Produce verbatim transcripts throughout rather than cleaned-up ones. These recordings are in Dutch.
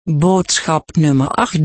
Boodschap nummer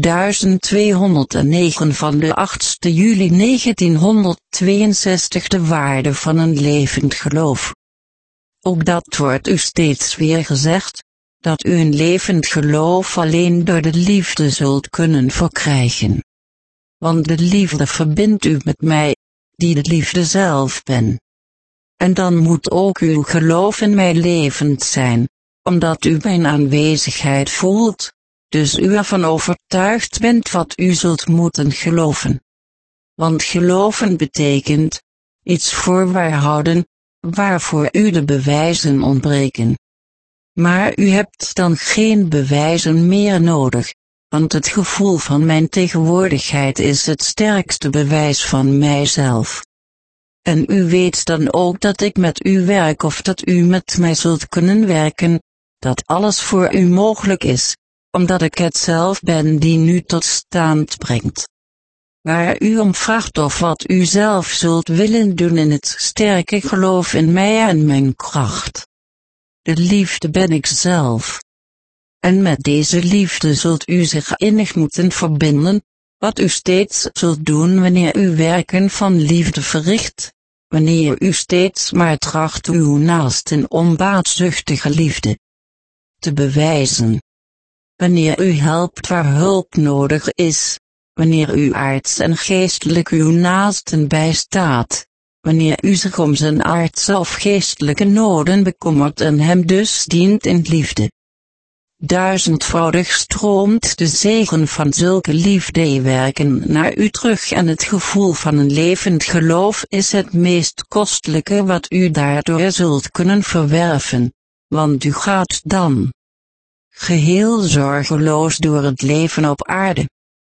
achttweehonderdnegen van de achtste juli negentienhonderdtweeënzestig. De waarde van een levend geloof. Ook dat wordt u steeds weer gezegd, dat u een levend geloof alleen door de liefde zult kunnen verkrijgen. Want de liefde verbindt u met mij, die de liefde zelf ben. En dan moet ook uw geloof in mij levend zijn, omdat u mijn aanwezigheid voelt, dus u ervan overtuigd bent wat u zult moeten geloven. Want geloven betekent iets voorwaar houden, waarvoor u de bewijzen ontbreken. Maar u hebt dan geen bewijzen meer nodig, want het gevoel van mijn tegenwoordigheid is het sterkste bewijs van mijzelf. En u weet dan ook dat ik met u werk of dat u met mij zult kunnen werken, dat alles voor u mogelijk is, omdat ik het zelf ben die nu tot stand brengt. Waar u om vraagt of wat u zelf zult willen doen in het sterke geloof in mij en mijn kracht. De liefde ben ik zelf. En met deze liefde zult u zich innig moeten verbinden, wat u steeds zult doen wanneer u werken van liefde verricht, wanneer u steeds maar tracht uw naasten onbaatzuchtige liefde te bewijzen. Wanneer u helpt waar hulp nodig is, wanneer u aards en geestelijk uw naasten bijstaat, wanneer u zich om zijn aardse of geestelijke noden bekommert en hem dus dient in liefde. Duizendvoudig stroomt de zegen van zulke liefdewerken naar u terug en het gevoel van een levend geloof is het meest kostelijke wat u daardoor zult kunnen verwerven, want u gaat dan geheel zorgeloos door het leven op aarde.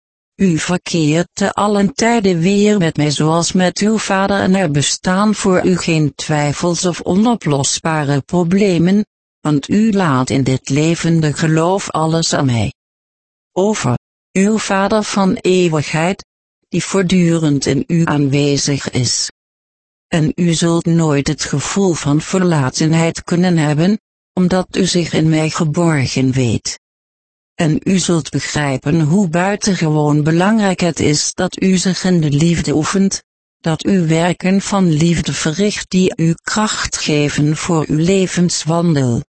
U verkeert te allen tijden weer met mij zoals met uw vader en er bestaan voor u geen twijfels of onoplosbare problemen, want u laat in dit levende geloof alles aan mij over, uw vader van eeuwigheid, die voortdurend in u aanwezig is. En u zult nooit het gevoel van verlatenheid kunnen hebben, omdat u zich in mij geborgen weet. En u zult begrijpen hoe buitengewoon belangrijk het is dat u zich in de liefde oefent, dat u werken van liefde verricht die u kracht geven voor uw levenswandel.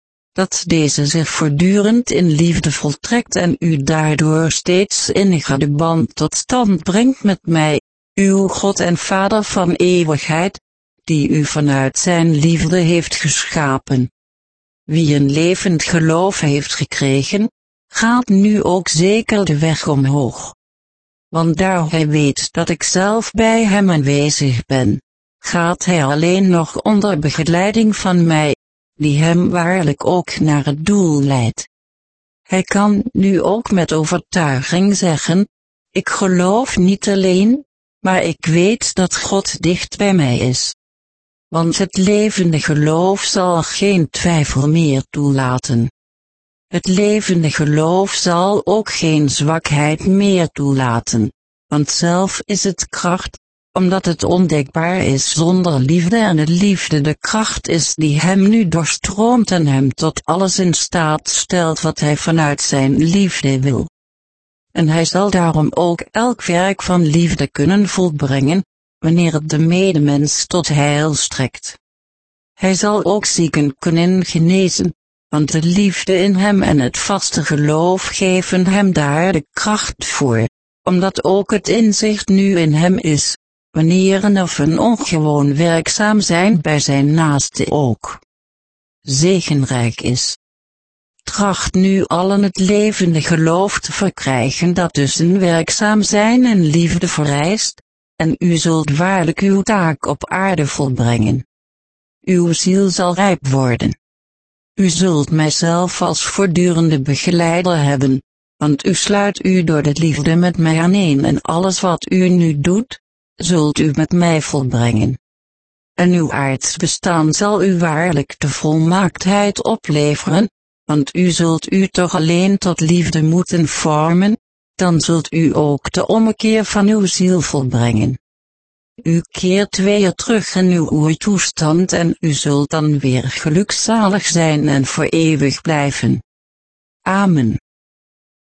Dat deze zich voortdurend in liefde voltrekt en u daardoor steeds inniger de band tot stand brengt met mij, uw God en Vader van eeuwigheid, die u vanuit zijn liefde heeft geschapen. Wie een levend geloof heeft gekregen, gaat nu ook zeker de weg omhoog. Want daar hij weet dat ik zelf bij hem aanwezig ben, gaat hij alleen nog onder begeleiding van mij, die hem waarlijk ook naar het doel leidt. Hij kan nu ook met overtuiging zeggen, ik geloof niet alleen, maar ik weet dat God dicht bij mij is. Want het levende geloof zal geen twijfel meer toelaten. Het levende geloof zal ook geen zwakheid meer toelaten, want zelf is het kracht, omdat het ondenkbaar is zonder liefde en de liefde de kracht is die hem nu doorstroomt en hem tot alles in staat stelt wat hij vanuit zijn liefde wil. En hij zal daarom ook elk werk van liefde kunnen volbrengen, wanneer het de medemens tot heil strekt. Hij zal ook zieken kunnen genezen, want de liefde in hem en het vaste geloof geven hem daar de kracht voor, omdat ook het inzicht nu in hem is, wanneer een of een ongewoon werkzaam zijn bij zijn naaste ook zegenrijk is. Tracht nu allen het levende geloof te verkrijgen dat dus een werkzaam zijn en liefde vereist, en u zult waarlijk uw taak op aarde volbrengen. Uw ziel zal rijp worden. U zult mijzelf als voortdurende begeleider hebben, want u sluit u door de liefde met mij aaneen en alles wat u nu doet, zult u met mij volbrengen. En uw aards bestaan zal u waarlijk de volmaaktheid opleveren, want u zult u toch alleen tot liefde moeten vormen, dan zult u ook de ommekeer van uw ziel volbrengen. U keert weer terug in uw oertoestand en u zult dan weer gelukzalig zijn en voor eeuwig blijven. Amen.